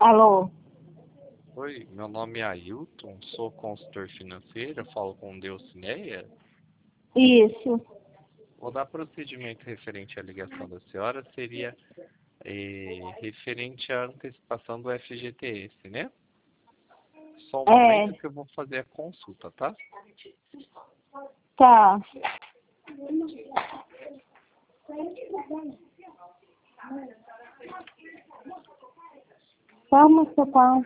Alô? Oi, meu nome é Ailton, sou consultor financeiro, falo com Deucineia. Isso. Vou dar procedimento referente à ligação da senhora, seria referente à antecipação do FGTS, né? Só um momento que eu vou fazer a consulta, tá? Tá. Vamos, seu pai.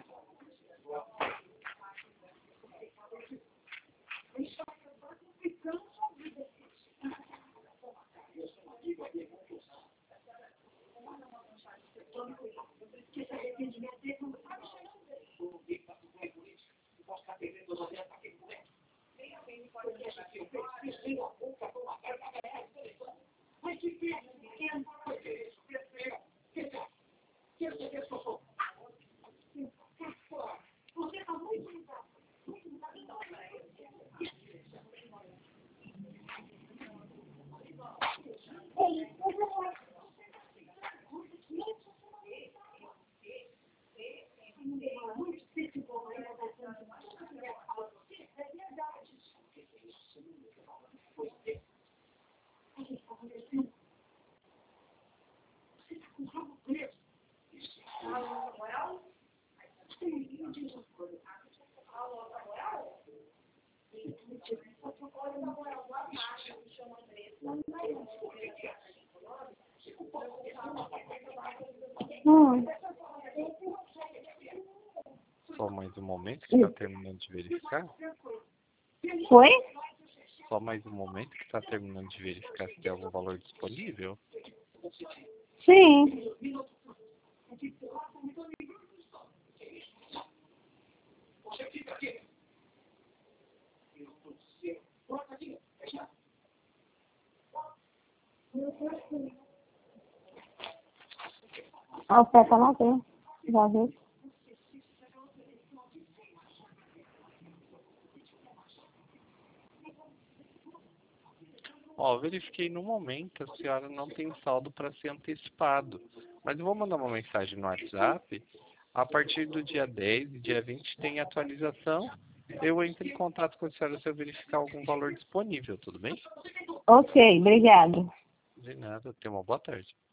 Só mais um momento que está terminando de verificar. Foi? Só mais um momento que está terminando de verificar se tem algum valor disponível. Sim. A oferta lá tem. Já vi. Ó, verifiquei no momento, a senhora não tem saldo para ser antecipado. Mas eu vou mandar uma mensagem no WhatsApp. A partir do dia 10 e dia 20 tem atualização. Eu entro em contato com a senhora se eu verificar algum valor disponível, tudo bem? Ok, obrigado. De nada, tenha uma boa tarde.